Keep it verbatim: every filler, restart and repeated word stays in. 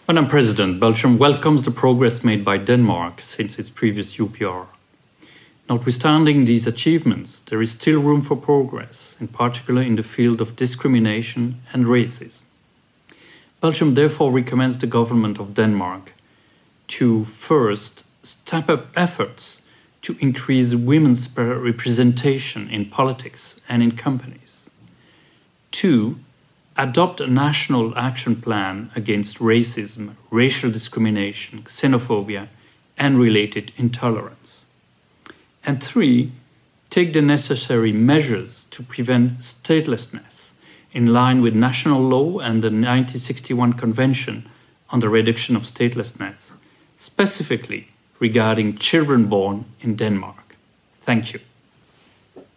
Madam President, Belgium welcomes the progress made by Denmark since its previous U P R. Notwithstanding these achievements, there is still room for progress, in particular in the field of discrimination and racism. Belgium therefore recommends the government of Denmark to first step up efforts to increase women's representation in politics and in companies. Two, adopt a national action plan against racism, racial discrimination, xenophobia, and related intolerance. And three, take the necessary measures to prevent statelessness in line with national law and the nineteen sixty-one Convention on the Reduction of Statelessness, specifically regarding children born in Denmark. Thank you.